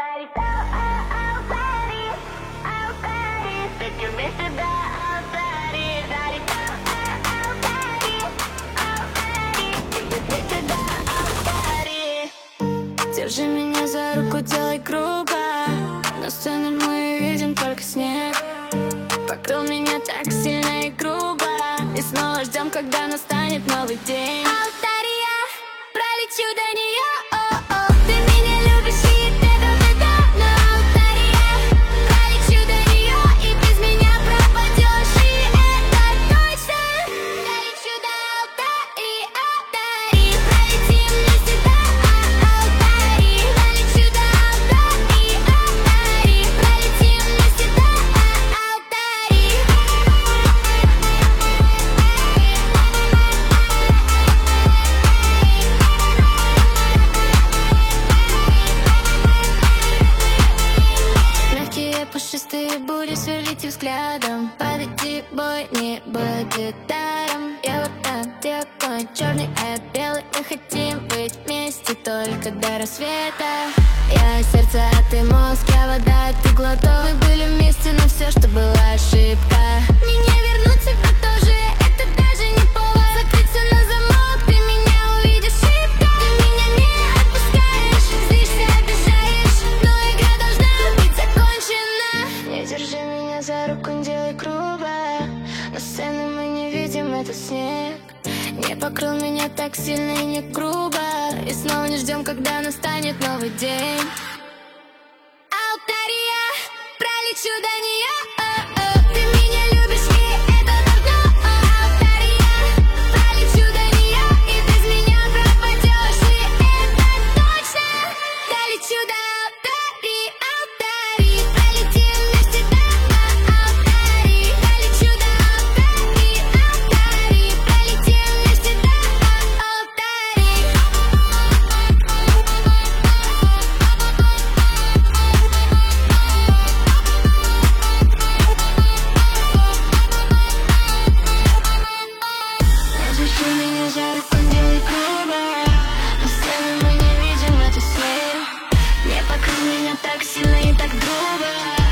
Держи меня за руку, делай грубо. На сцене мы видим только снег. Покрыл меня так сильно и грубо. И снова ждем, когда настанет новый день. Алтария, пролечу до нее. Ты меня любишь, и это да. Но Алтария, пролечу до нее. И без меня пропадешь, и это точно. Долечу до Алтарии, Алтарии. Пролетим вместе до Алтарии. Долечу до Алтарии, Алтарии. Пролетим вместе до Алтарии. Мягкие пушистые бури сверлите взглядом. Подойти бой не будет даром. Я вот ты огонь, черный, а белый. Мы хотим быть вместе только до рассвета. Я сердце, а ты мозг, я вода, а ты глоток. Мы были вместе, но все, что была ошибка. Мне не вернуться, а тоже это даже не повод. Закрыться на замок, ты меня увидишь шибко. Ты меня не отпускаешь, злишься, обижаешь. Но игра должна быть закончена. Не держи меня за руку, не делай грубо. На сцене мы не видим этот снег. Не покрыл меня так сильно и не грубо. И снова не ждем, когда настанет новый день. Алтария, пролечу до нее. Ты меня любишь, и это давно. Алтария, пролечу до нее. И без меня пропадешь, и это точно. Долечу до Алтарии, Алтарии. Пролетим вместе до Алтарии. Долечу до Алтарии, Алтарии. Пролетим вместе до Алтарии. Держи меня за руку, делай грубо. На сцене мы не видим эту сцену. Не покрыл меня так сильно и так грубо.